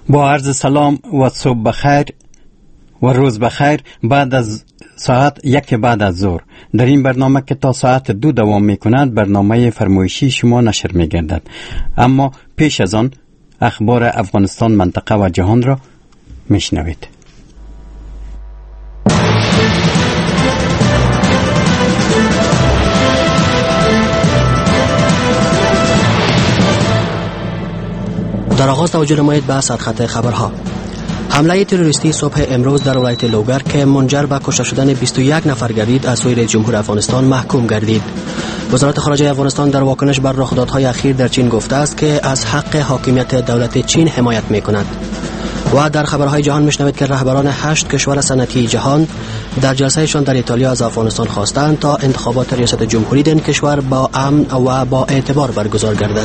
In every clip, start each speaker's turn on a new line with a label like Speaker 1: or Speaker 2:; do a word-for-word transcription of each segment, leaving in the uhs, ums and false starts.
Speaker 1: با عرض سلام و صبح بخیر و روز بخیر. بعد از ساعت یک بعد از ظهر در این برنامه که تا ساعت دو دوام می کند برنامه فرمایشی شما نشر می گردد. اما پیش از آن اخبار افغانستان، منطقه و جهان را می شنوید.
Speaker 2: در آغاز توجه نمایید به سرخط خبرها. حمله تروریستی صبح امروز در ولایت لوگر که منجر به کشته شدن بیست و یک نفر گردید از سوی رئیس جمهور افغانستان محکوم گردید. وزارت خارجه افغانستان در واکنش بر رخدادهای اخیر در چین گفته است که از حق حاکمیت دولت چین حمایت می‌کند. و در خبرهای جهان میشنوید که رهبران هشت کشور صنعتی جهان در جلسهشان در ایتالیا از افغانستان خواستند تا انتخابات ریاست جمهوری در این کشور با امن و با اعتبار برگزار گردد.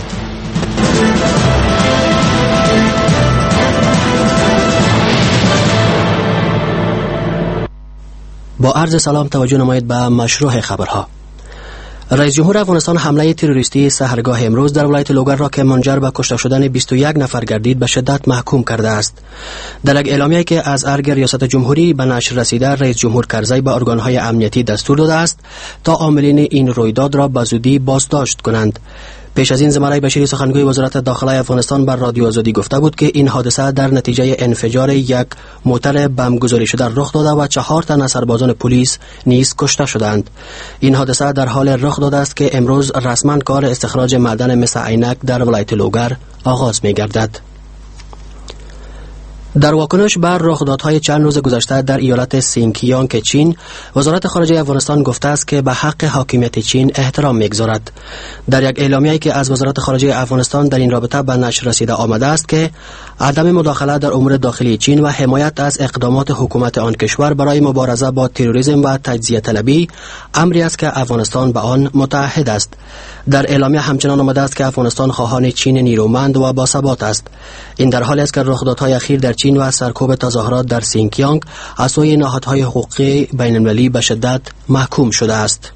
Speaker 2: با عرض سلام توجه نمایید به مشروع خبرها. رئیس جمهور افغانستان حمله تروریستی سحرگاه امروز در ولایت لوگر را که منجر به کشته شدن بیست و یک نفر گردید به شدت محکوم کرده است. در یک اعلامیه‌ای که از ارگ ریاست جمهوری به نشر رسیده، رئیس جمهور کرزی به ارگان‌های امنیتی دستور داده است تا عاملین این رویداد را به زودی بازداشت کنند. پیش از این زمره بشیری سخنگوی وزارت داخله افغانستان بر رادیو آزادی گفته بود که این حادثه در نتیجه انفجار یک موتر بمبگذاری شده رخ داده و چهار تن از سربازان پلیس نیز کشته شدند. این حادثه در حال رخ داده است که امروز رسما کار استخراج معدن مس عینک در ولایت لوگر آغاز می‌گردد. در واکنش بر رخدادهای چند روز گذشته در ایالت سینکیانگ چین، وزارت خارجه افغانستان گفته است که به حق حاکمیت چین احترام می‌گذارد. در یک اعلامیه‌ای که از وزارت خارجه افغانستان در این رابطه به نشر رسیده آمده است که عدم مداخله در امور داخلی چین و حمایت از اقدامات حکومت آن کشور برای مبارزه با تروریسم و تجزیه طلبی امری است که افغانستان به آن متعهد است. در اعلامیه همچنان آمده است که افغانستان خواهان چین نیرومند و باثبات است. این در حالی است که رخدادهای اخیر در چین و سرکوب تظاهرات در سینکیانگ از سوی نهادهای حقوقی بین‌المللی به شدت محکوم شده است.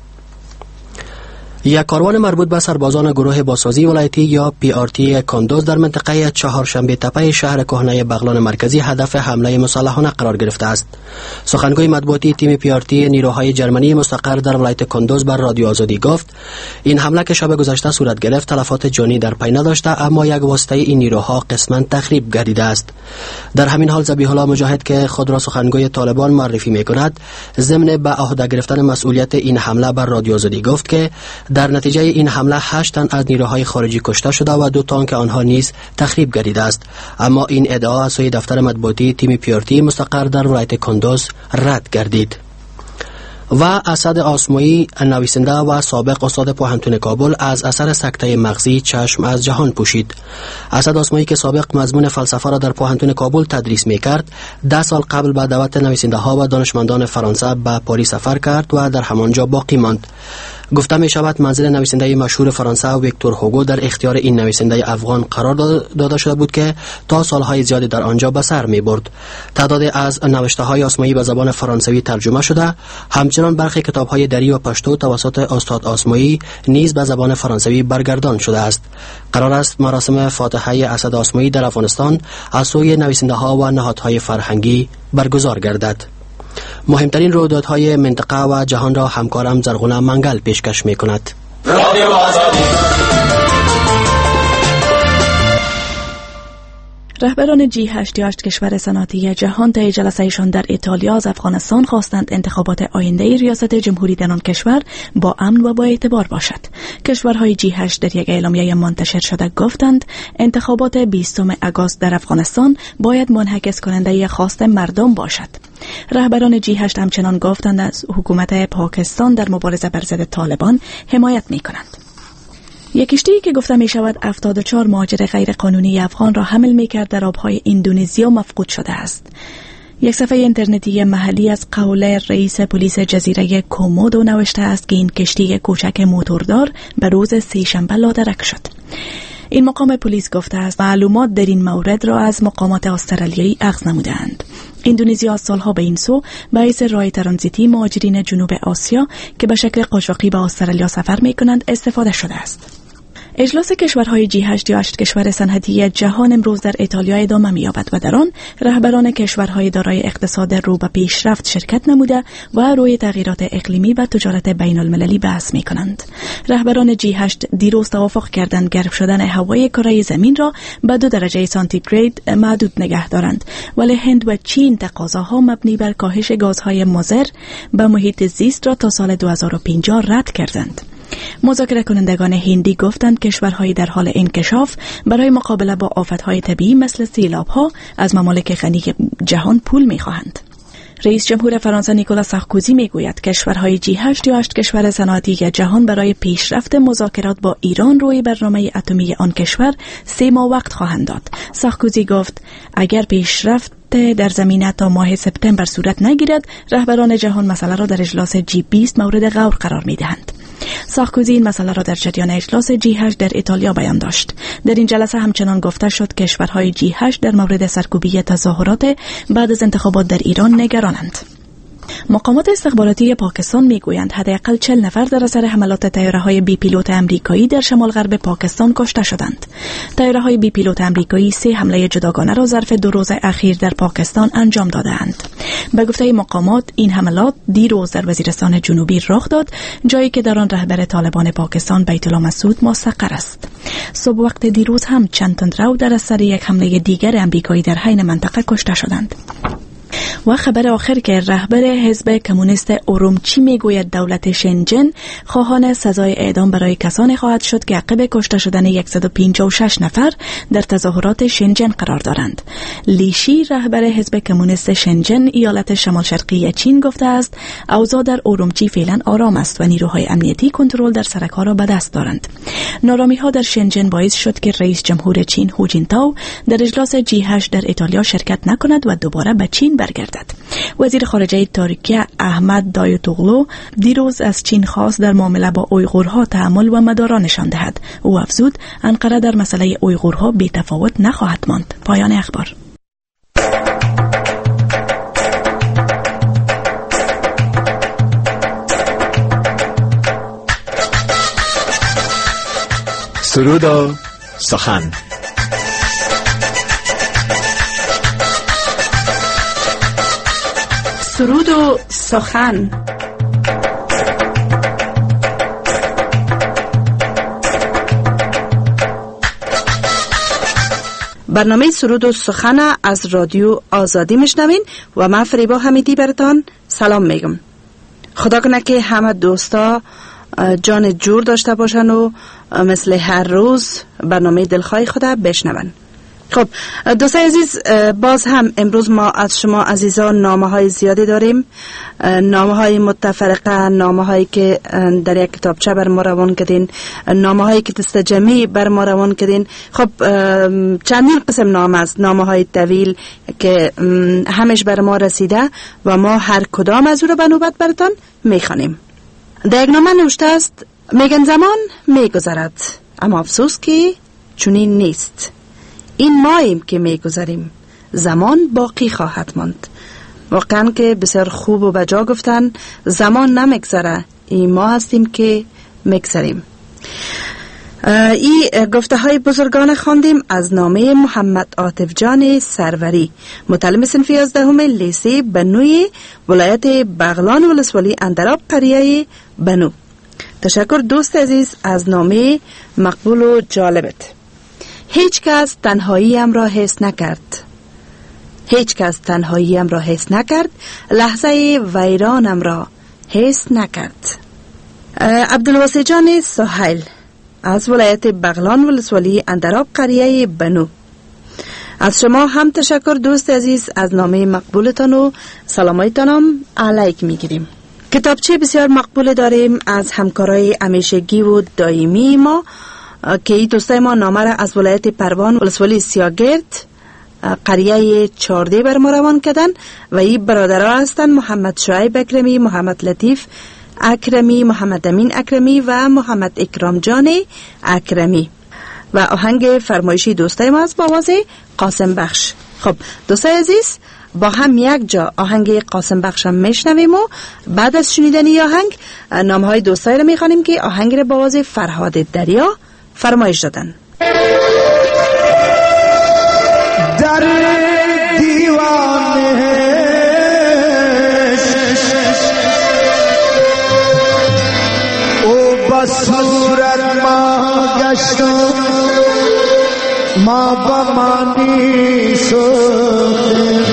Speaker 2: یک کاروان مربوط به سربازان گروه بازسازی ولایتی یا پی آر تی کندوز در منطقه چهارشنبه تپه شهر کهنه بغلان مرکزی هدف حمله مسلحانه قرار گرفته است. سخنگوی مطبوعاتی تیم پی آر تی نیروهای جرمنی مستقر در ولایت کندوز بر رادیو آزادی گفت این حمله که شب گذشته صورت گرفت تلفات جانی در پی نداشته، اما یک واسطه این نیروها قسماً تخریب گردیده است. در همین حال ذبیح الله مجاهد که خود را سخنگوی طالبان معرفی می‌کند، ضمن به عهده گرفتن مسئولیت این حمله بر رادیو آزادی گفت که در نتیجه این حمله هشت تن از نیروهای خارجی کشته شده و دو تانک آنها نیز تخریب گردیده است، اما این ادعا از سوی دفتر مطبوعاتی تیم پی آر تی مستقر در ولایت کندوز رد گردید. و اسد آسمایی، نویسنده و سابق استاد پوهنتون کابل، از اثر سکته مغزی چشم از جهان پوشید. اسد آسمایی که سابق مضمون فلسفه را در پوهنتون کابل تدریس می‌کرد، ده سال قبل به دعوت نویسنده‌ها و دانشمندان فرانسه به پاریس سفر کرد و در همانجا باقی ماند. گفته می شود منزل نویسنده مشهور فرانسه ویکتور هوگو در اختیار این نویسنده افغان قرار داده شده بود که تا سالهای زیادی در آنجا به سر می برد. تعدادی از نوشته های آسمایی به زبان فرانسوی ترجمه شده، همچنان برخی کتاب های دری و پشتو توسط استاد آسمایی نیز به زبان فرانسوی برگردان شده است. قرار است مراسم فاتحه اسد آسمایی در افغانستان از سوی نویسنده ها و نهادهای فرهنگی برگزار گردد. مهمترین رویدادهای منطقه و جهان را همکارم زرغونه منگل پیشکش می کند.
Speaker 3: رهبران جی هشت یا هشت کشور صنعتی جهان طی جلسه‌شان در ایتالیا از افغانستان خواستند انتخابات آینده ریاست جمهوری در آن کشور با امن و با اعتبار باشد. کشورهای جی هشت در یک اعلامیه منتشر شده گفتند انتخابات بیستم آگوست در افغانستان باید منعکس کننده خواست مردم باشد. رهبران جی هشت همچنان گفتند از حکومت پاکستان در مبارزه بر ضد طالبان حمایت می‌کنند. یک کشتی که گفته می شود هفتاد و چهار مهاجر غیر قانونی افغان را حمل می کرد در آبهای اندونزیا مفقود شده است. یک صفحه اینترنتی محلی از قول رئیس پلیس جزیره کومودو نوشته است که این کشتی کوچک موتوردار به روز سه‌شنبه لادرک شد. این مقام پلیس گفته است معلومات در این مورد را از مقامات استرالیایی اخذ نمودند. اندونزیا از سالها به این سو باعث راه ترانزیتی مهاجرین جنوب آسیا که به شکل قاچاقی به استرالیا سفر می کنند استفاده شده است. اجلاس کشورهای جی هشت یا هشت کشور صنعتی جهان امروز در ایتالیا ادامه می‌یابد و در آن رهبران کشورهای دارای اقتصاد رو به پیشرفت شرکت نموده و روی تغییرات اقلیمی و تجارت بین المللی بحث می‌کنند. رهبران جی هشت دیروز توافق کردند گرم شدن هوای کره زمین را به دو درجه سانتیگراد محدود نگه دارند، ولی هند و چین تقاضاها مبنی بر کاهش گازهای مضر به محیط زیست را تا سال دو هزار و پنجاه رد کردند. مذاکره کنندگان هندی گفتند کشورهای در حال انکشاف برای مقابله با آفتهای طبیعی مثل سیلاب‌ها از ممالک غنی جهان پول می‌خواهند. رئیس جمهور فرانسه نیکولا سارکوزی میگوید کشورهای جی هشت یا هشت کشور صنعتی جهان برای پیشرفت مذاکرات با ایران روی برنامه اتمی آن کشور سه ماه وقت خواهند داد. سارکوزی گفت اگر پیشرفت در زمینه تا ماه سپتامبر صورت نگیرد، رهبران جهان مسئله را در اجلاس جی بیست مورد غور قرار میدهند. سارکوزی این مسئله را در جریان اجلاس جی هشت در ایتالیا بیان داشت. در این جلسه همچنان گفته شد کشورهای جی هشت در مورد سرکوبی تظاهرات بعد از انتخابات در ایران نگرانند. مقامات استخباراتی پاکستان میگویند حداقل چهل نفر در اثر حملات طیاره‌های بی پیلوت آمریکایی در شمال غرب پاکستان کشته شدند. طیاره‌های بی پیلوت آمریکایی سه حمله جداگانه را ظرف دو روز اخیر در پاکستان انجام داده‌اند. به گفته مقامات این حملات دیروز در وزیرستان جنوبی رخ داد، جایی که در آن رهبر طالبان پاکستان بیت الله مسعود مستقر است. صبح وقت دیروز هم چند تندرو در اثر یک حمله دیگر آمریکایی در حین منطقه کشته شدند. و خبر آخر که رهبر حزب کمونیست اورومچی میگوید دولت شنجن خواهان سزای اعدام برای کسانی خواهد شد که عقب کشته شدن صد و پنجاه و شش نفر در تظاهرات شنجن قرار دارند. لیشی رهبر حزب کمونیست شنجن ایالت شمال شرقی چین گفته است اوضاع در اورومچی فعلا آرام است و نیروهای امنیتی کنترل در سرک‌ها را به دست دارند. نارامی‌ها در شنجن باعث شد که رئیس جمهور چین هو جینتائو در اجلاس جی هشت در ایتالیا شرکت نکند و دوباره به چین برگردد. وزیر خارجه ترکیه احمد دایوتوغلو دیروز از چین خواست در معامله با اویغورها تأمل و مدارا نشان دهد. او افزود انقره در مسئله اویغورها بی‌تفاوت نخواهد ماند. پایان اخبار.
Speaker 4: سرود و سخن.
Speaker 5: سرود و سخن. برنامه سرود و سخن از رادیو آزادی میشنوین و من فریبا حمیدی براتان سلام میگم. خدا کنه که همه دوستا جان جور داشته باشن و مثل هر روز برنامه دلخواه خدا بشنون. خب دوستای عزیز، باز هم امروز ما از شما عزیزان نامه های زیادی داریم، نامه های متفرقه، نامه هایی که در یک کتابچه بر ما روان کردین، نامه هایی که دست جمعی بر ما روان کردین. خب چندین قسم نامه است، نامه های طویل که همش بر ما رسیده و ما هر کدام از او را به نوبت براتان میخوانیم. در یک نامه نوشته است میگن زمان میگذرد اما افسوس که چنین نیست. این ماییم که میگذریم، زمان باقی خواهد ماند. واقعا که بسیار خوب و بجا گفتن، زمان نمیگذره، این ما هستیم که میگذریم. این گفته های بزرگان خواندیم از نامه محمد عاطف جان سروری، متعلم صنف یازدهم لیسه بنوی ولایت بغلان ولسوالی اندراب قریه بنو. تشکر دوست عزیز از نامه مقبول و جالبت. هیچ کس تنهاییم را حس نکرد، هیچ کس تنهاییم را حس نکرد، لحظه ویرانم را حس نکرد. عبدالواسع جان سهیل از ولایت بغلان ولسوالی اندراب قریه بنو. از شما هم تشکر دوست عزیز از نامه مقبولتان و سلامایتانم علیک میگیریم. کتابچه بسیار مقبول داریم از همکارای همیشگی و دائمی ما که این دوستای ما نامه را از ولایت پروان ولسوالی سیاگرد قریه چارده بر ما روان کردن و این برادرها هستن محمد شعیب اکرمی، محمد لطیف اکرمی، محمد امین اکرمی و محمد اکرام جان اکرمی. و آهنگ فرمایشی دوستای ما از با آواز قاسم بخش. خب دوستای عزیز، با هم یک جا آهنگ قاسم بخش هم میشنویم و بعد از شنیدن این آهنگ نامه های دوستای رو میخوانیم که آهنگ رو با آواز فرهاد دریا فرمایش دادند.
Speaker 6: در دیوانه او بصورت ما گشتم ما بمانی سوخته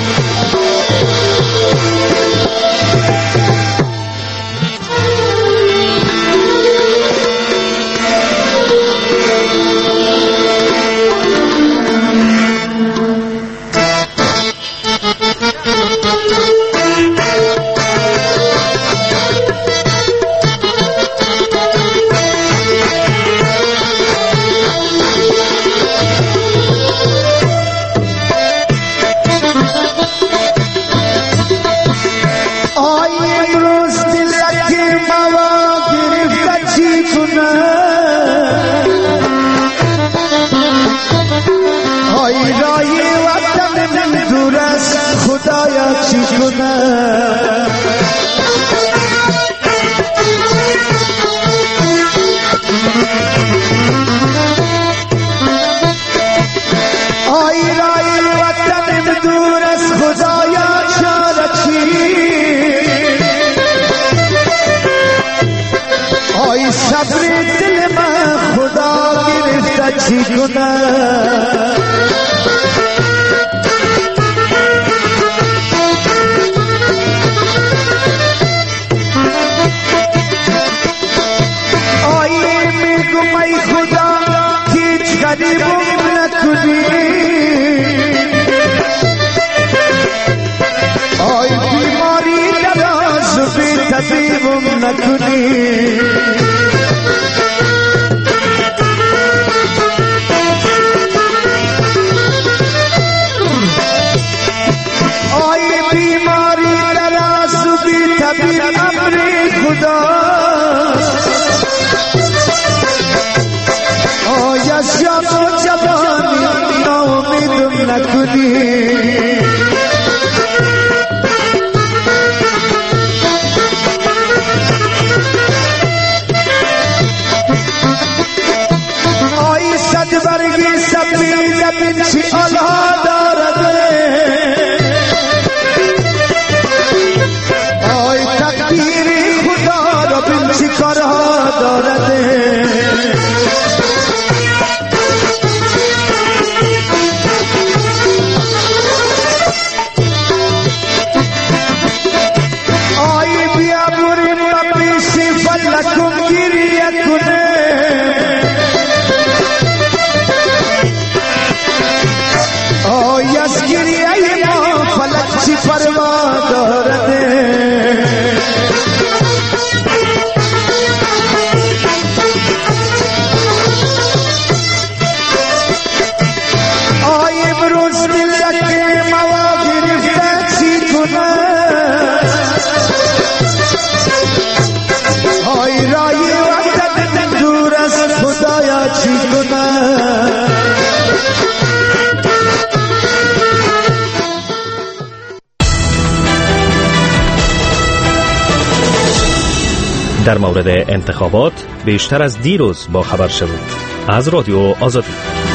Speaker 7: در مورد انتخابات بیشتر از دیروز با خبر شوید. از رادیو آزادی.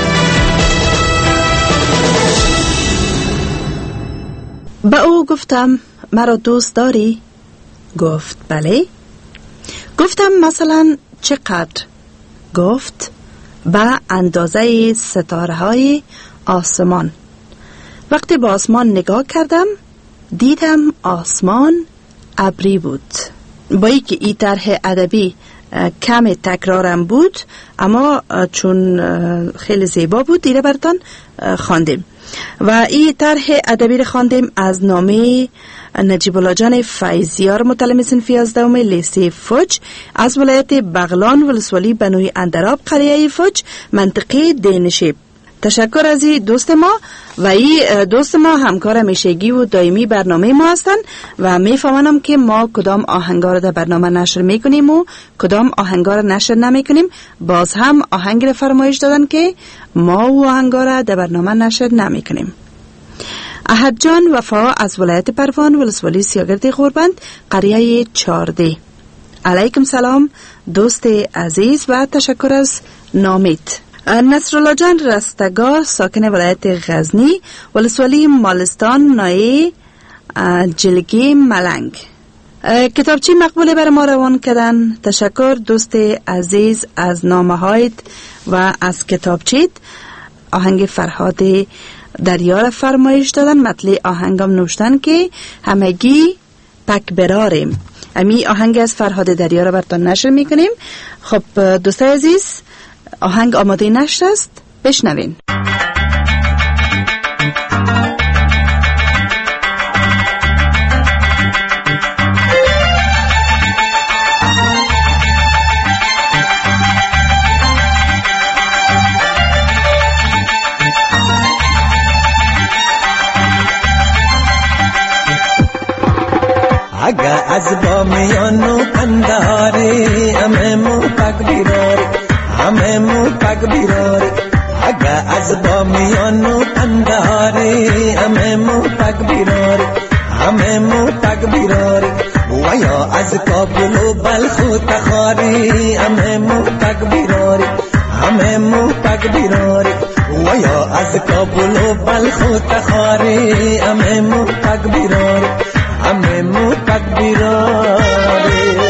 Speaker 5: با او گفتم مرا دوست داری؟ گفت بله. گفتم مثلا چقدر؟ گفت به اندازه ستاره های آسمان. وقتی به آسمان نگاه کردم دیدم آسمان ابری بود. با اینکه این طرح ادبی کم تکرارم بود اما چون خیلی زیبا بود دیره براتان خواندیم و این طرح ادبی را خواندیم از نامه نجیب الله جان فیضیار متعلم صنف یازدهم لیسه فوج از ولایت بغلان ولسوالی بنوی اندراب قریه فوج منطقه دینشیب. تشکر از این دوست ما و این دوست ما همکار همیشگی و دائمی برنامه ما هستند و میفهمم که ما کدام آهنگا را در برنامه نشر میکنیم و کدام آهنگا را نشر نمیکنیم. باز هم آهنگ را فرمایش دادن که ما و آهنگا را در برنامه نشر نمیکنیم. احد جان وفا از ولایت پروان ولسوالی سیاگرد غوربند قریه چارده. علیکم سلام دوست عزیز و تشکر از نامید. نصرالله جان رستگار ساکن ولایت غزنی، ولسوالی مالستان، ناحیه جلگی ملنگ. کتابچه مقبوله برای ما روان کردن. تشکر دوست عزیز از نامه هایت و از کتابچیت. آهنگ فرهاد دریا را فرمایش دادن. مطلع آهنگم نوشتن که همگی پک براریم. امی آهنگ از فرهاد دریا را براتون نشر میکنیم. خب دوست عزیز، آهنگ آماده نشر است، بشنوین.
Speaker 8: اگه از بامیانو کندهاری همه مو پک بیراری، همه مو پک بیراری. اگه از بامیانو کندهاری همه مو پک بیراری، همه مو پک بیراری. و یا از کابل و بلخ و تخاری همه مو پک بیراری، همه مو پک بیراری. و یا از کابل و بلخ و تخاری همه مو پک بیراری، همه مو پک بیراری.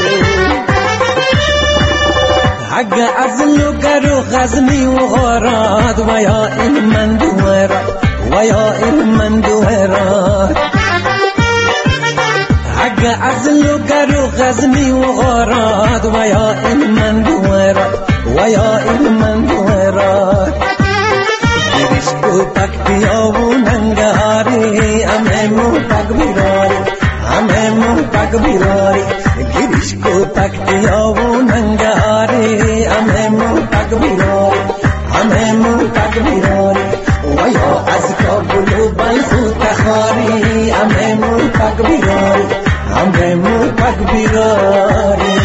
Speaker 8: اگه از لوگر و غزنی و غارات و یا علمند و هرات، و یا علمند و هرات. اگه از لوگر و غزنی و غارات و یا علمند و هرات، و یا علمند و هرات. گریشکو پکتیا و ننگهاری همه مو پک بیراری، همه مو پک بیراری. گریشکو پکتیا و ننگهاری همه مو پک بیراری، همه مو پک بیراری. و یا از کابل و بلخ و تخاری همه مو پک بیراری، همه مو پک بیراری.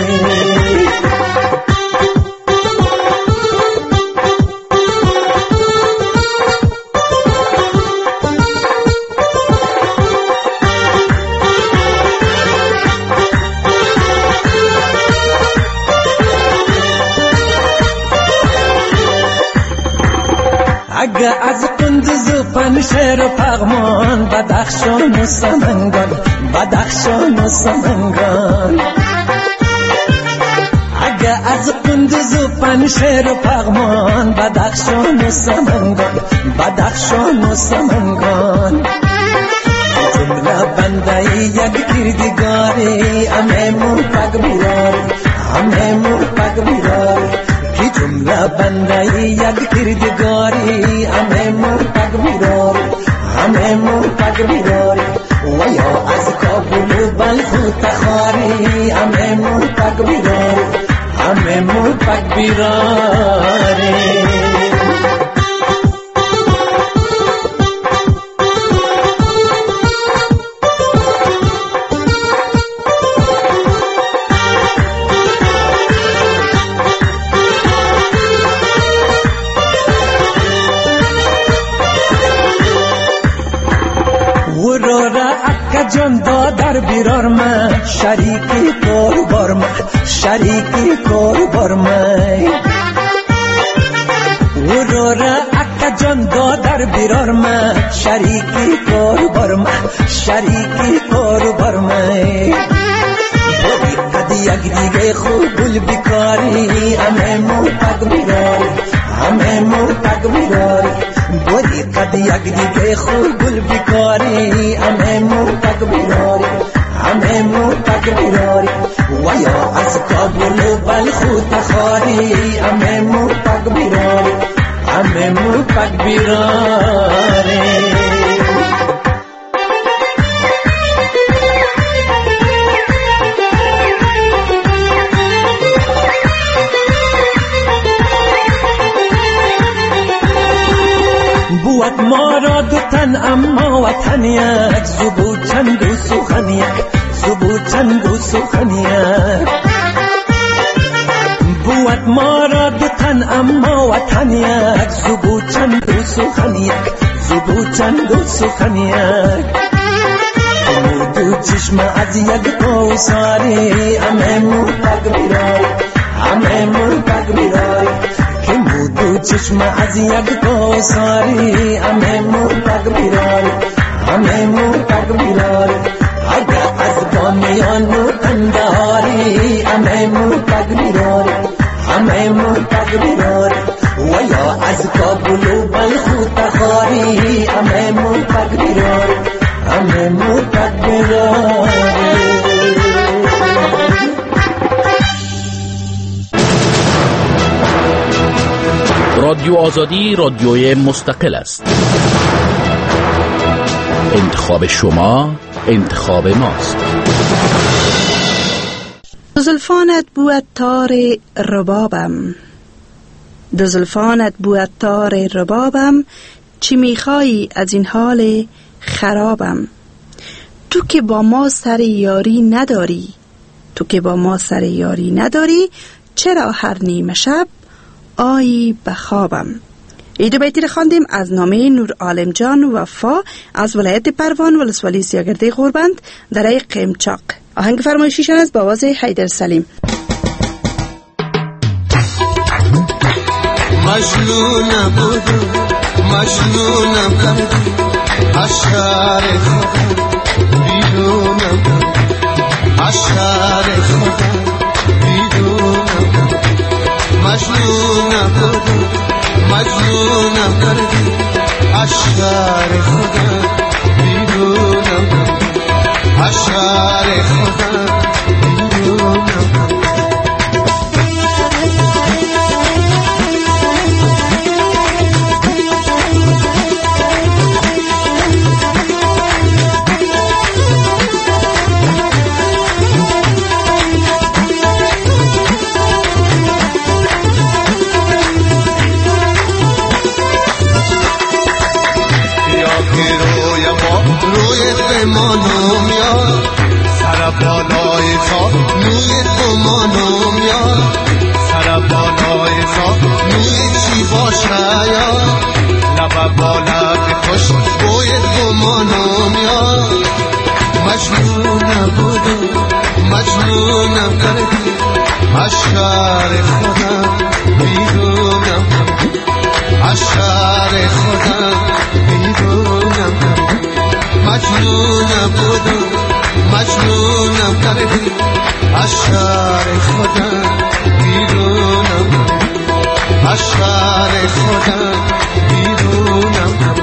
Speaker 8: اگه از قندوز و پنشهر و پغمان، بدخشان و سمنگان، بدخشان و سمنگان. اگه از قندوز و پنشهر و پغمان، بدخشان و سمنگان، بدخشان و سمنگان. جمله بنده یک کردگاری همه مو پک بیراری، همه مو پک بیراری. کی جمله بنده یک کردگاری همه مو پک بیراری، همه مو پک بیراری. و یا از کابل و بلخ و تخاری همه مو پک بیراری، همه مو پک بیراری. جان دادر بیرار من شریکی کار بار من، شریکی کار بار من. و رو را اکا جان دادر بیرار من شریکی کار بار من، شریکی کار بار من. بودی قدی یک دیگه خوب گل بیکاری همه مو پک بیراری، همه مو پک بیراری. بودی قد یک دیگه خوب گل بیکاری همه مو پک بیراری، همه مو پک بیراری. و یا از کابل و بلخ و تخاری همه مو پک بیراری، همه مو پک بیراری. بود ما را دو تن اما وطن یک، زبو چند و سخن یک، زبو چند و سخن یک. بود ما را دو تن اما وطن یک، زبو چند و سخن یک، زبو چند و سخن یک. دو چشم از یک کوثری همه مو پک بیراری، همه مو پک بیراری. چشم از یک کوساری همه موتک بیراری همه موتک بیراری اگه از بامیان تنداری همه موتک بیراری همه موتک بیراری و یا از کابل و بلخ تخاری همه موتک بیراری همه موتک بیراری.
Speaker 9: رادیو آزادی رادیوی مستقل است. انتخاب شما انتخاب ماست.
Speaker 5: دو زلفانت بود تار ربابم، دو زلفانت بود تار ربابم، چی میخوایی از این حال خرابم؟ تو که با ما سر یاری نداری، تو که با ما سر یاری نداری، چرا هر نیمه شب آیی بخوابم؟ ای دو بیتی را خواندیم از نامه نور عالم جان وفا از ولایت پروان ولسوالی سیاگرده غوربند در قمچاق. آهنگ فرمایشیشان است با آواز حیدر سلیم.
Speaker 6: مجنونم بودم مجنونم کردی اشعار خودم بیرونم اشعار خودم بیرونم مجنونم بودم مجنونم کردی اشعار خودم بیرونم اشعار خودم بیرونم مانم یا سر بالای سا نوی تو مانم یا سر بالای سا نوی چی باشه یا لب بالا خوش بوی تو مانم یا مجنونم بودم مجنونم کردی اشعار خودم بیرونم اشعار خودم بیرونم مجنونم بودم مجنونم کردی اشعار خودم بیرونم اشعار خودم بیرونم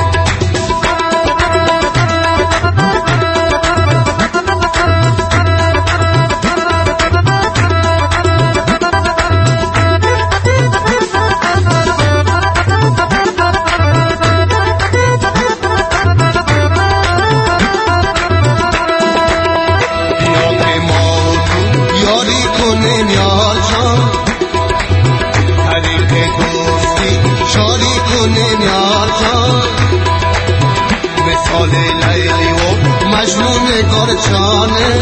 Speaker 6: مجنون گرچانه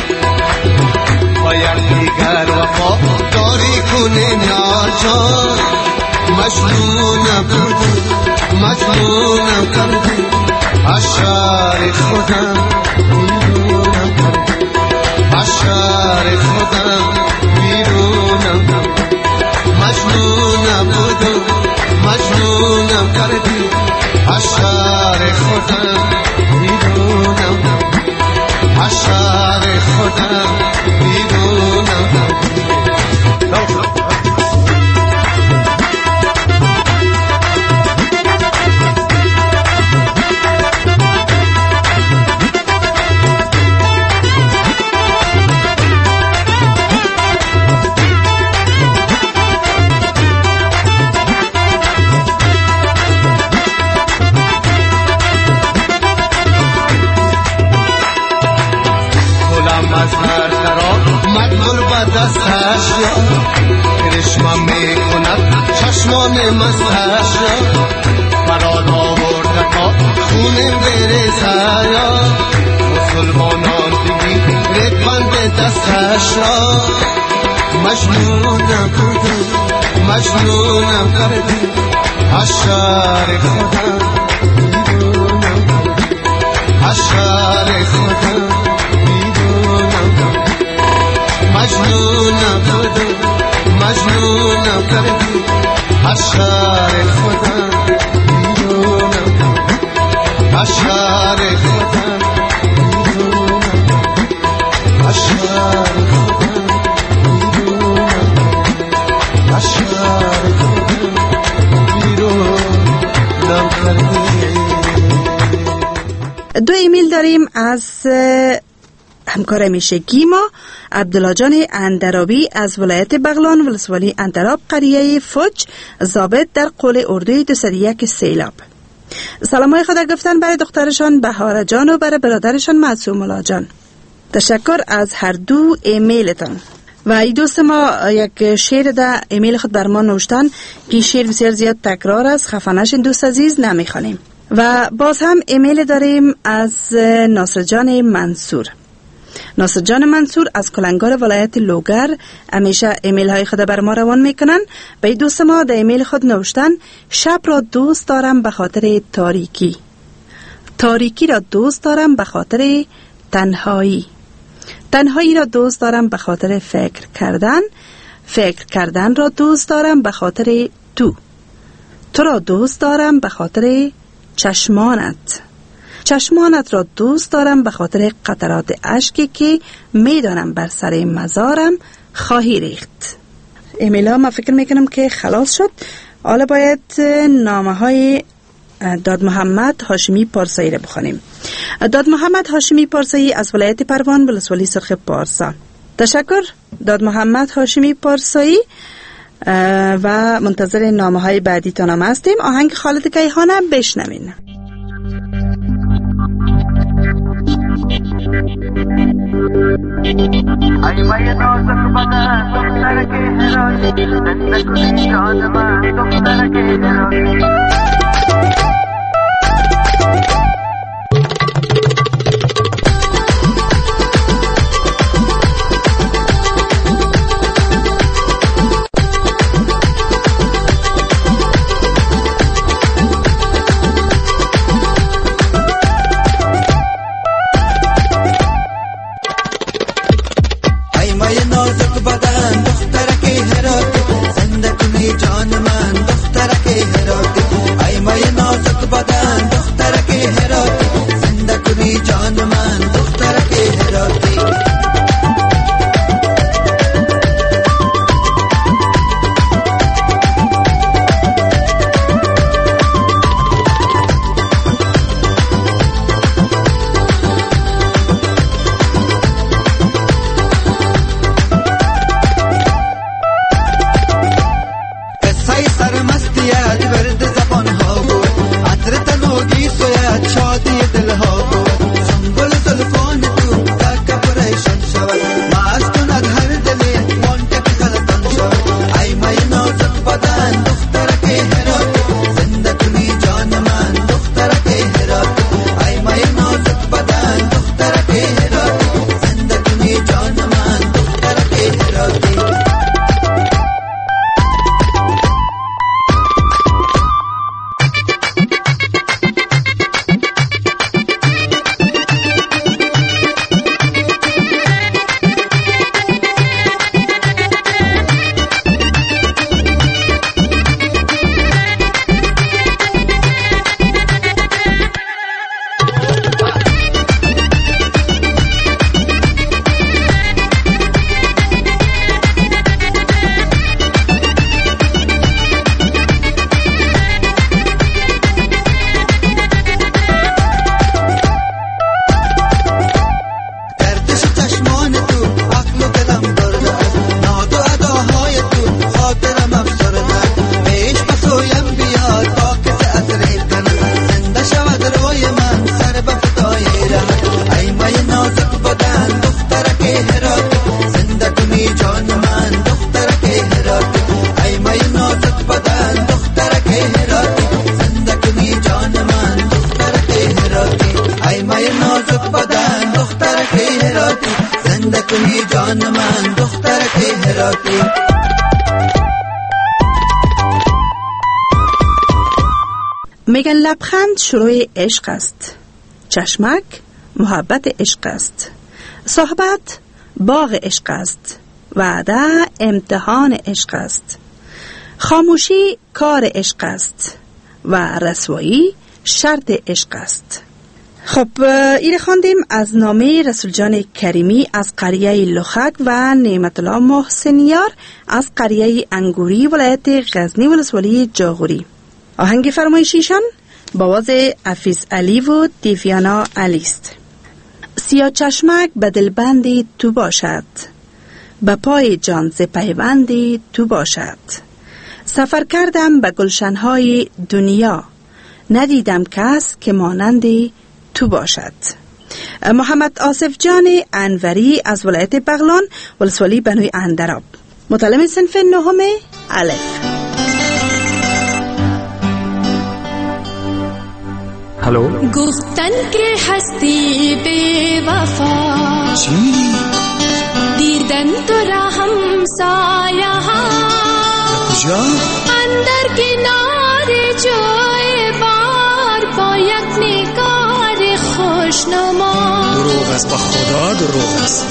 Speaker 6: باید دیگر وفا داری کنه یار جان مجنونم بودم مجنونم کردی اشعار خودم بیرونم کردی اشعار خودم بیرونم مجنونم بودم مجنونم کردی اشعار خودم بیرونم اشعار خودم بیرونم دستش را کرشمم میکند چشمان مستش را برات آورده تا خونه برسه یا مسلمانان دیگی رکبند دستش را مجنونم بودم مجنونم کردی اشعار خودم بیرونم اشعار خودم بیرونم مجنونم بودم مجنونم کردی از شهر خودم بیرونم، از شهر خودم بیرونم، از شهر خودم بیرونم، از شهر خودم بیرونم کردی.
Speaker 5: دو ایمیل داریم از همکار همیشگی ما عبدالله جان اندرابی از ولایت بغلان ولسوالی اندراب قریه فوج ضابط در قول اردوی دویست و یک سیلاب. سلامای خدا گفتن برای دخترشان بهاره جان و برای برادرشان معصوم الله جان. تشکر از هر دو ایمیلتان. و ای دوست ما یک شعر در ایمیل خود بر ما نوشتن که شعر بسیار زیاد تکرار است، خفه نشین دوست عزیز، نمیخوانیم. و باز هم ایمیل داریم از ناصر جان منصور. ناصر جان منصور از کلنگار ولایت لوگر همیشه ایمیل های خود بر ما روان میکنن. به دوست ما در ایمیل خود نوشتن شب را دوست دارم به خاطر تاریکی، تاریکی را دوست دارم به خاطر تنهایی، تنهایی را دوست دارم به خاطر فکر کردن، فکر کردن را دوست دارم به خاطر تو، تو را دوست دارم به خاطر چشمانت، چشمانت را دوست دارم به خاطر قطرات اشکی که میدانم بر سر مزارم خواهی ریخت. ایمیل ها ما فکر میکنم که خلاص شد. حالا باید نامه های داد محمد هاشمی پارسایی را بخونیم. داد محمد هاشمی پارسایی از ولایت پروان ولسوالی سرخ پارسا. تشکر داد محمد هاشمی پارسایی و منتظر نامه های بعدی تانم هستیم. آهنگ خالد کیهانه بشنوین.
Speaker 10: ای مای نازک بدن دختر که هرانی زنده کنی جان من دختر که هرانی
Speaker 5: میگن لبخند شروع عشق است، چشمک محبت عشق است، صحبت باغ عشق است، وعده امتحان عشق است، خاموشی کار عشق است و رسوایی شرط عشق است. خب ایره خواندیم از نامه رسول جان کریمی از قریه لخک و نعمت الله محسنیار از قریه انگوری ولایت غزنی ولسوالی جاغوری. آهنگ فرمایشیشان با آواز حفیظ علی و دیویانا علی است. سیاه چشمک به دلبندی تو باشد، به پای جان ز پیوندی تو باشد. سفر کردم به گلشنهای دنیا، ندیدم کس که مانندی تو باشد. محمد آصف جان انوری از ولایت بغلان ولسوالی بنوی اندراب، متعلم صنف نهم الف.
Speaker 7: هلو.
Speaker 11: گفتن که هستی بے وفا،
Speaker 4: چی؟
Speaker 11: دیدن تو را همسایه ها،
Speaker 4: کجا؟
Speaker 11: اندر کنار جای بار با یک نگار خوشنما.
Speaker 4: دروغ است، با خدا دروغ است.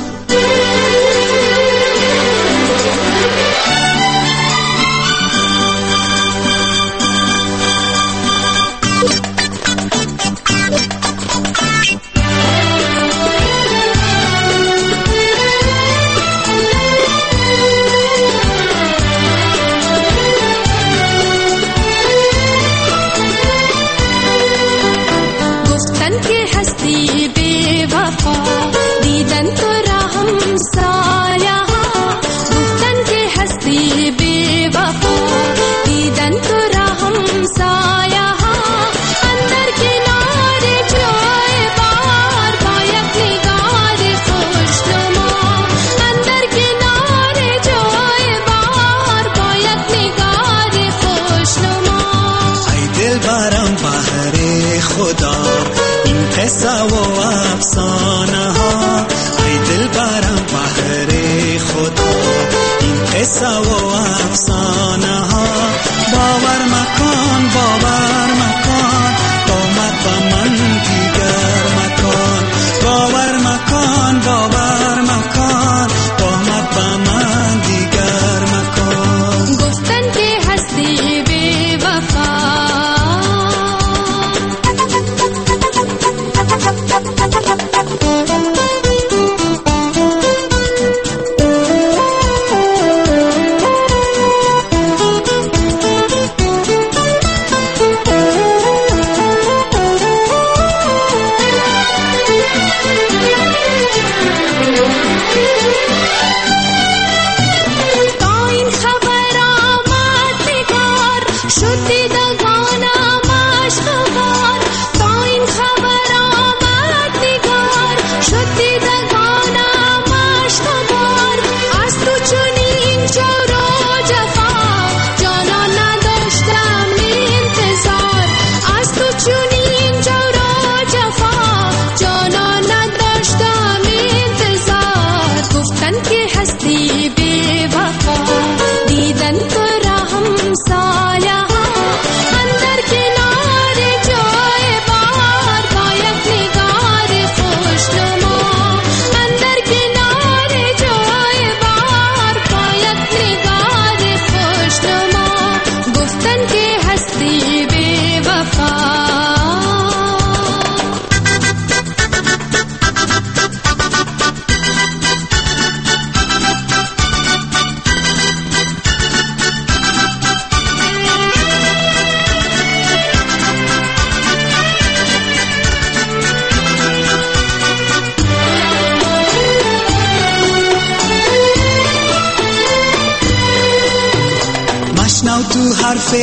Speaker 6: حرف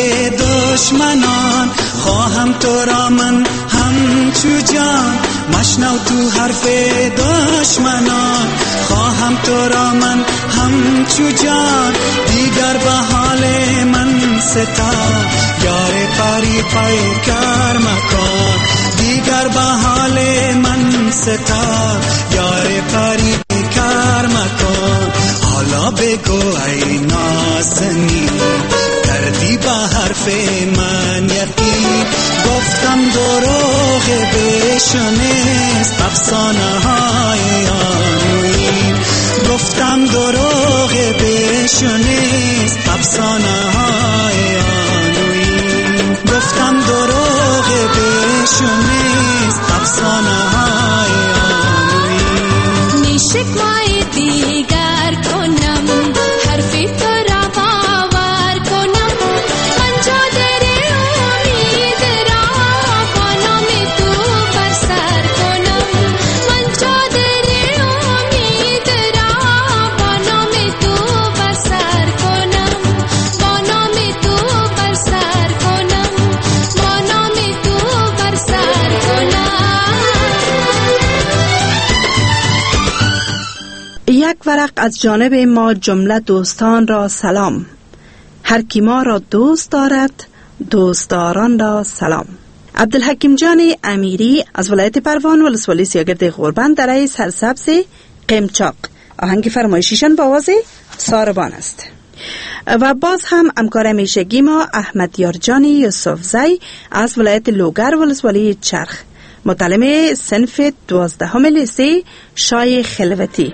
Speaker 6: دشمنان خواهم تو را من همچو جان. مشنو تو حرف دشمنان خواهم تو را من همچو جان. دیگر به حال من ستا یار پری پیکر مکان. دیگر به حال من ستا یار پری پیکر مکان. حالا بگو ای نازنی کردی با حرف من یقین. گفتم دروغ بشنست افسانه های آنوین. گفتم دروغ بشنست افسانه های آنوی. گفتم دروغ بهشون نیست افسانه های آنوی.
Speaker 11: شکوای دیگر کنم حرفی تو را باور کنم من چادر امید را با نام تو بر سر کنم من چادر امید را با نام تو بر سر کنم با نام تو بر سر کنم با نام تو بر سر کنم.
Speaker 5: یک ورق از جانب ما جمله دوستان را سلام. هر کی ما را دوست دارد دوستداران را سلام. عبدالحکیم جان امیری از ولایت پروان ولسوالی سیاگرد غربند در سرسبز قمچاق. آهنگ فرمایشیشان با آواز ساربان است. و باز هم همکار همیشگی ما احمد یارجان یوسفزی از ولایت لوگر ولسوالی چرخ، متعلم صنف دوازدهم لیسه شای خلوتی.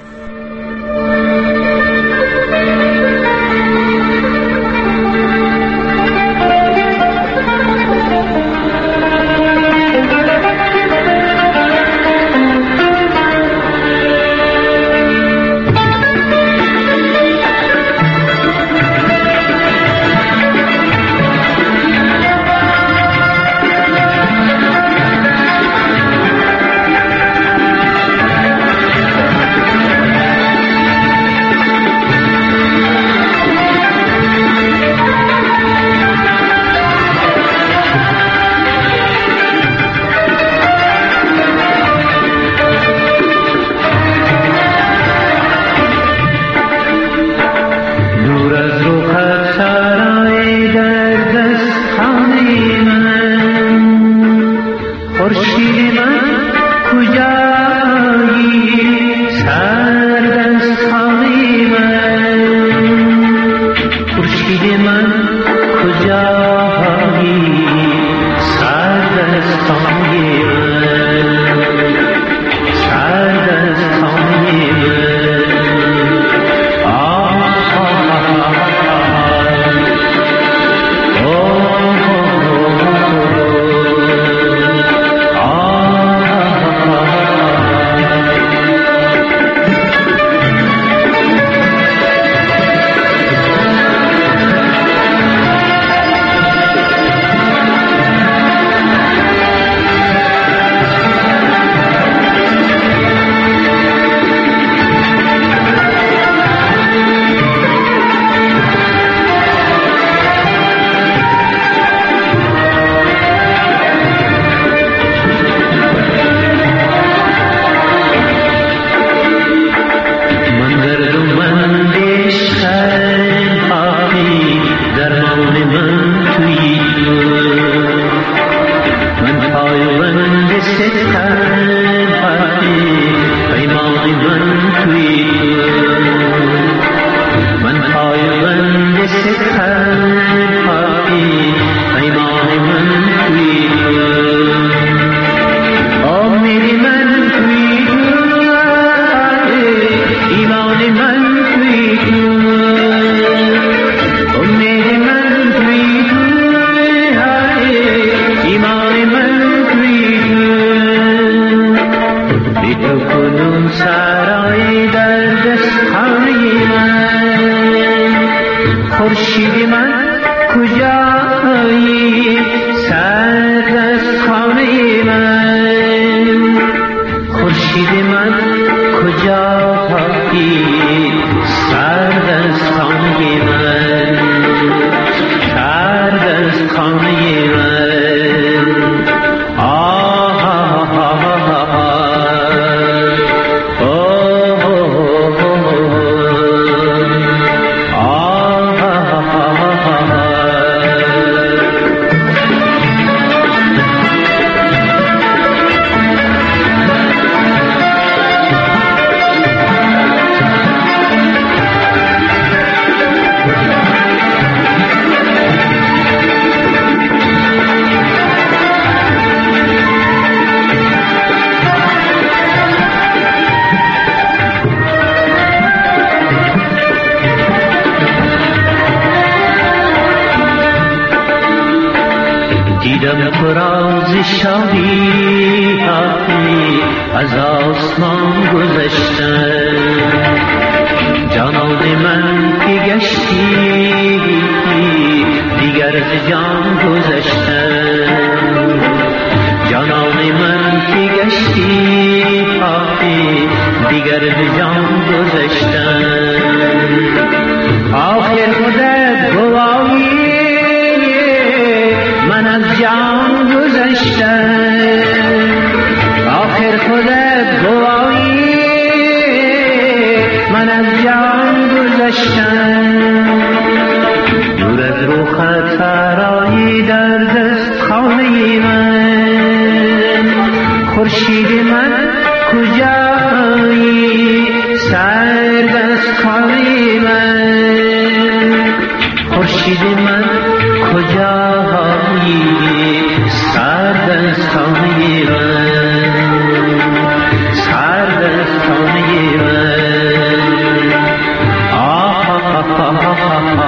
Speaker 12: Oh دیدم فراز شادی حقی از آسمان گذشتن، جانان من که گشتی دیگر از جان گذشتن، جانان من که گشتی حقی دیگر از جان گذشتن. آخر خودت گواهی من از جان گذشتم، آخر خودت گواهی من از جان گذشتم. دور از روخت سرایی در دست خانه من، خورشید من کجایی سر دست خانه من، خورشید من کجایی سر دست خانه من، سر دست خانه من. آه آه آه آه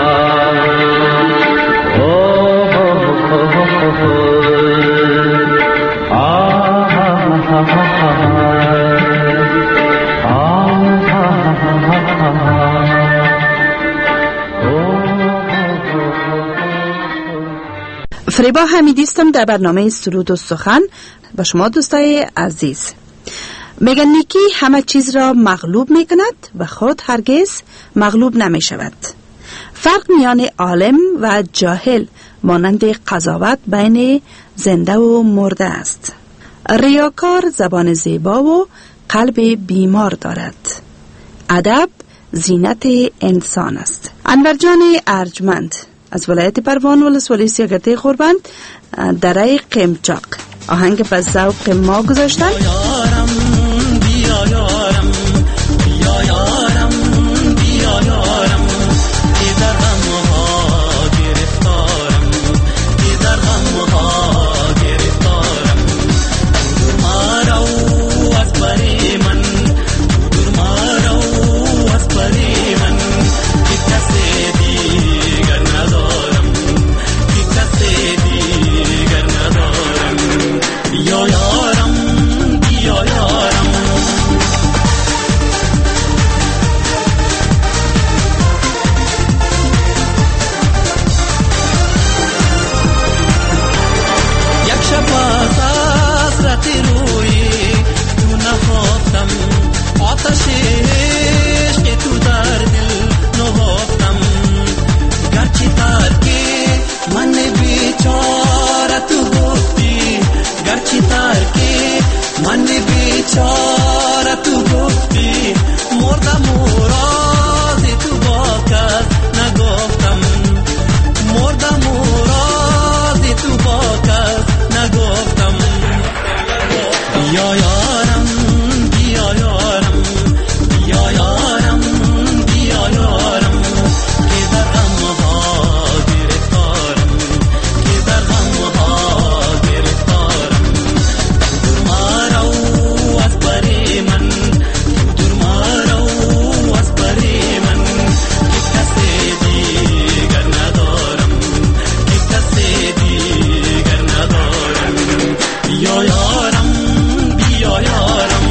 Speaker 5: فریبا حمیدی هستم در برنامه سرود و سخن با شما دوستای عزیز. میگن نیکی همه چیز را مغلوب میکند و خود هرگز مغلوب نمی شود. فرق میان عالم و جاهل مانند قضاوت بین زنده و مرده است. ریاکار زبان زیبا و قلب بیمار دارد. ادب زینت انسان است. انور جان ارجمند از ولایت پروان ولسوالی سیاگرده خوربند درای قمچاق آهنگ پس ذوق ما گذاشتن.
Speaker 6: یارم بیا یارم بیا یارم بیا یارم که در غمها گرفتارم که در غمها گرفتارم. دور مرو از بری من دور مرو از بری من که کسی دیگر ندارم که کسی دیگر ندارم. بیا یارم بیا یارم یک شب از حسرت روی تو نخواستم، آتش عشق تو در دل نهفتم. گرچه ترکی من بیچاره تو گفتی، گرچه ترکی من بیچاره تو گفتی. مردم و راز تو با کس نگفتم، مردم و راز تو با کس نگفتم. بیا یارم بیا یارم بیا یارم بیا یارم که در غمها گرفتارم که در غمها گرفتارم. دور مرو از بری من دور مرو از بری من که کسی دیگر ندارم که کسی دیگر ندارم. بیا یارم بیا یارم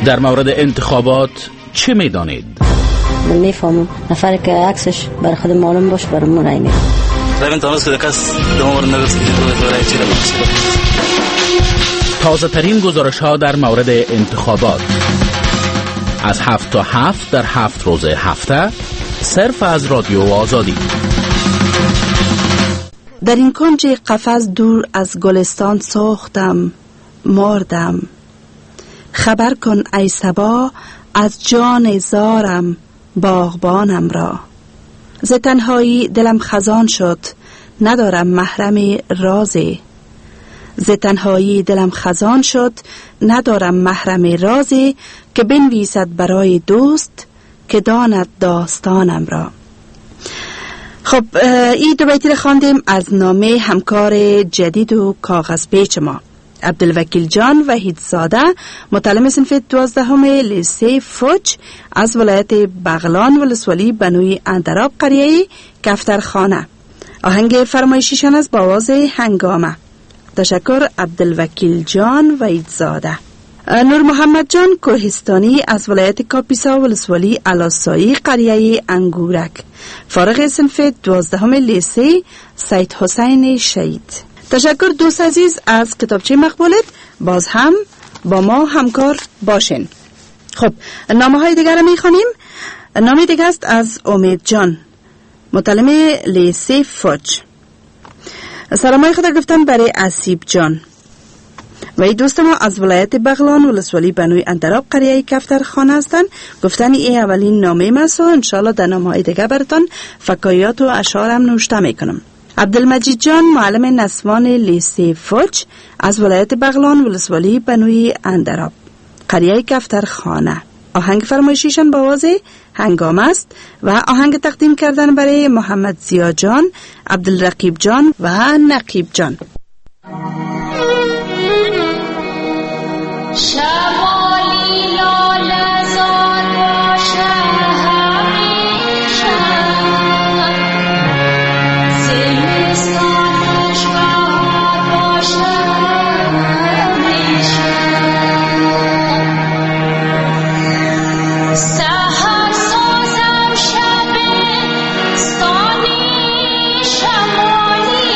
Speaker 9: در مورد انتخابات چه می‌دانید؟
Speaker 13: من میفهمم نفر که عکسش بر خود معلوم باشه بر من رای میدم.
Speaker 14: رای تونس که کس دمور نگست که تو رای چیره باشه.
Speaker 9: تازه ترین گزارش ها در مورد انتخابات از هفت تا هفت در هفت روز هفته صرف از رادیو آزادی.
Speaker 5: در این کنج قفس دور از گلستان سوختم مردم. خبر کن ای صبا از جان زارم باغبانم را. ز تنهایی دلم خزان شد ندارم محرم رازی. ز تنهایی دلم خزان شد ندارم محرم رازی که بنویسد برای دوست که داند داستانم را. خب این دو بیتی را خواندیم از نامه همکار جدید و کاغذ پیچ ما عبدالوکیل جان وحیدزاده، متعلم صنف دوازدهم لیسه فوج از ولایت بغلان ولسوالی بنوی اندراب قریه کفترخانه. آهنگ فرمایشیشان از با آواز هنگامه. تشکر عبدالوکیل جان وحیدزاده. نور محمد جان کوهستانی از ولایت کاپیسا ولسوالی علاسایی قریه انگورک، فارغ صنف دوازدهم لیسه سید حسین شهید. تشکر دوست عزیز از کتابچه مقبولت. باز هم با ما همکار باشین. خب نامه های دیگر می خوانیم. نامه دیگر است از امید جان، متعلم لیسه فوج. سلامای خدا گفتن برای اسیب جان و ای دوست ما از ولایت بغلان ولسوالی بنوی اندراب قریه کفترخانه هستند. گفتن ای اولین نامه ماست و انشالله در نامه های دیگر براتان فکایات و اشعار هم نوشته میکنم. عبدالمجید جان معلم نسوان لیسه فوج از ولایت بغلان ولسوالی بنوی اندراب قریه کفترخانه. آهنگ فرمایشیشان با آواز هنگام است و آهنگ تقدیم کردن برای محمد زیا جان، عبدالرقیب جان و نقیب جان.
Speaker 11: شمالی لاله‌زار باشه همیشه، زمستانش بهار باشه همیشه، سحر سازم شبستانی شمالی،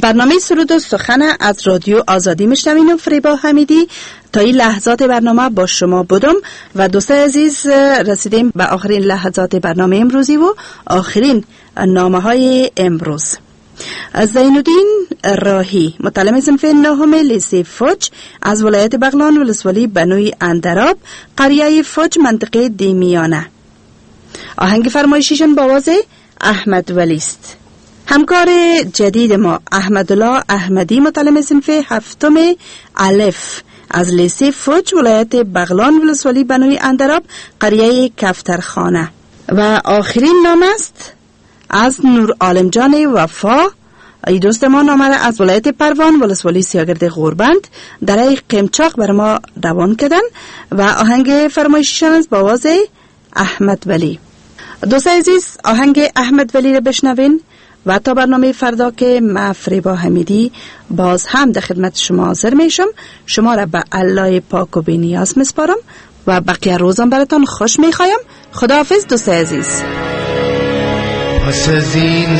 Speaker 5: برنامه سرود و سخن از رادیو آزادی میشنوین و فریبا حمیدی تا این لحظات برنامه با شما بودم و دوستان عزیز رسیدیم به آخرین لحظات برنامه امروزی و آخرین نامه های امروز. زینالدین راهی متعلم صنف نهم لیسه فوج از ولایت بغلان ولسوالی بنوی اندراب قریه فوج منطقه دیمیانه. آهنگ فرمایشیشون با آواز احمد ولی است. همکار جدید ما احمدالله احمدی متعلم صنف هفتم الف از لیسه فوج ولایت بغلان ولسوالی بنوی اندراب قریه کفترخانه. و آخرین نام است از نور عالم جان وفا. ای دوست ما نامه را از ولایت پروان ولسوالی سیاگرد غوربند در ای قمچاق بر ما روان کردن و آهنگ فرمایششان است با آواز احمد ولی. دوست عزیز آهنگ احمد ولی را بشنوین و تا برنامه فردا که من فریبا حمیدی باز هم در خدمت شما حاضر میشم. شما را به الله پاک و بی‌نیاز میسپارم و بقیه روزم براتون خوش میخوایم. خداحافظ دوست عزیز.
Speaker 12: پس از این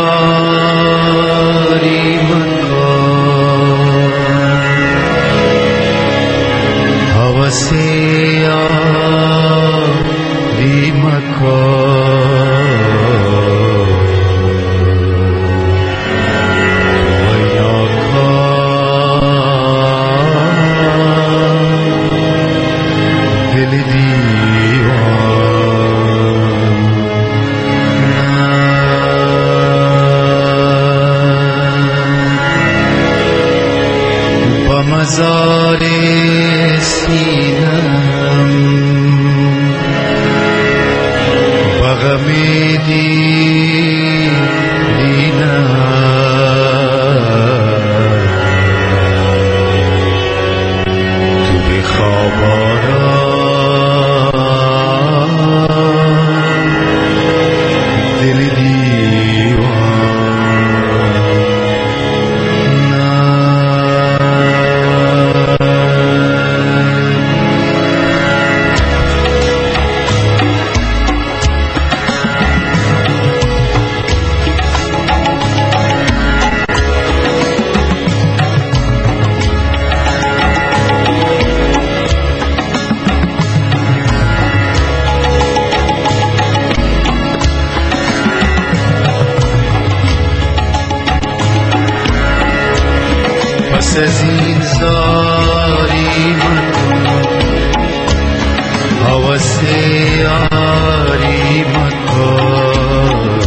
Speaker 12: زاری مکن حوث یاری مکن مزار سینم بغم دیدینم تو بی خوابارم دل دیوان از این زاری مکن حوث یاری مکن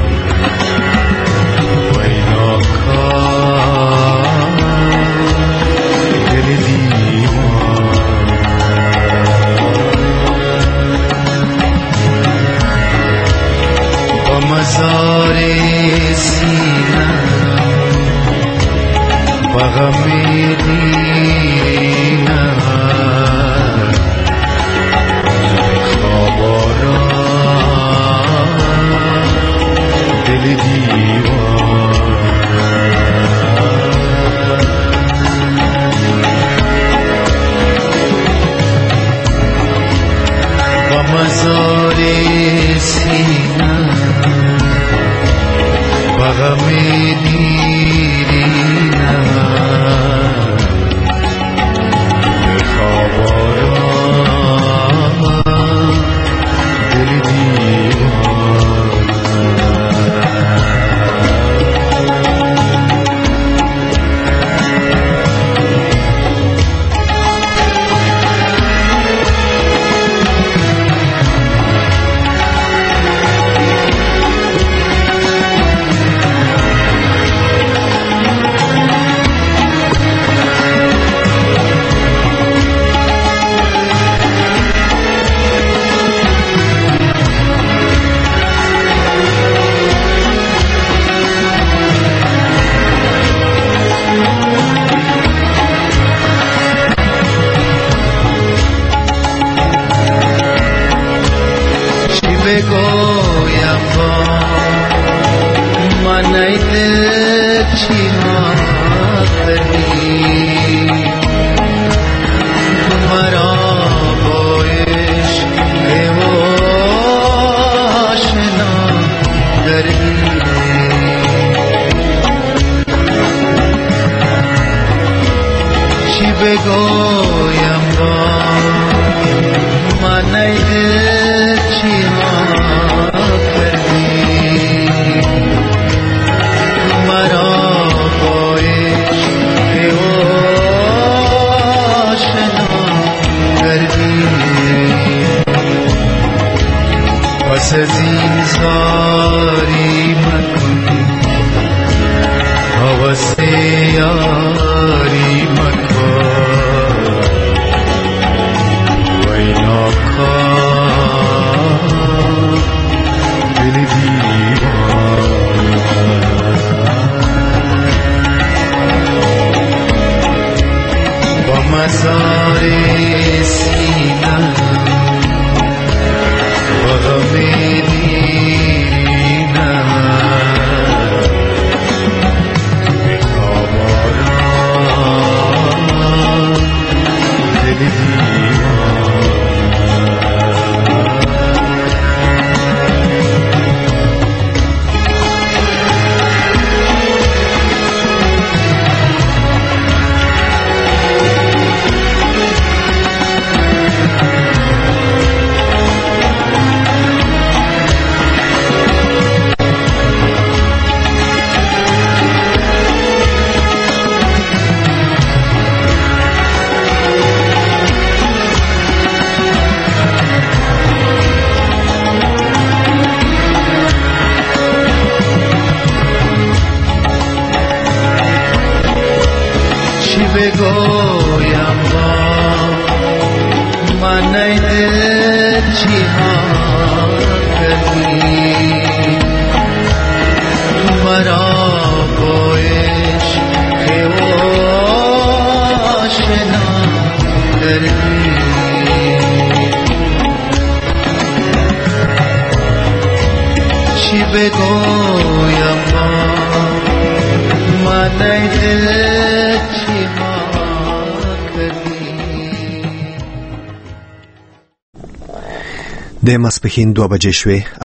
Speaker 12: ویناکان دل دیوان با مزار سینم بغم دیدینم خوابارم دل دیوان با مزار سینم بغم دیدینم بگویم با من ای دل چی ها کردی مرا با عشق آشنا کردی پس از این زاری مکن حوث یاری مکن وی ناکار دل دیوان با مزار سینم و غم بگویم با من ای دل چی ها کردی مرا با عشق آشنا کردی چی بگویم با من ای دل چی ها
Speaker 15: د ماسپښین دوه بجې شوې